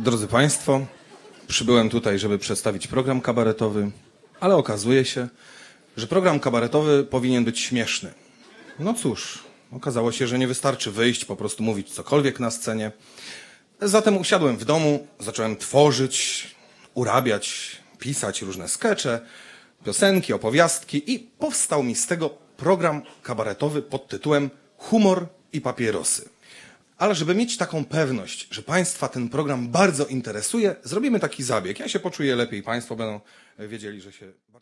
Drodzy Państwo, przybyłem tutaj, żeby przedstawić program kabaretowy, ale okazuje się, że program kabaretowy powinien być śmieszny. No cóż, okazało się, że nie wystarczy wyjść, po prostu mówić cokolwiek na scenie. Zatem usiadłem w domu, zacząłem tworzyć, urabiać, pisać różne skecze, piosenki, opowiastki i powstał mi z tego program kabaretowy pod tytułem Humor i papierosy. Ale żeby mieć taką pewność, że Państwa ten program bardzo interesuje, zrobimy taki zabieg. Ja się poczuję lepiej, Państwo będą wiedzieli, że się...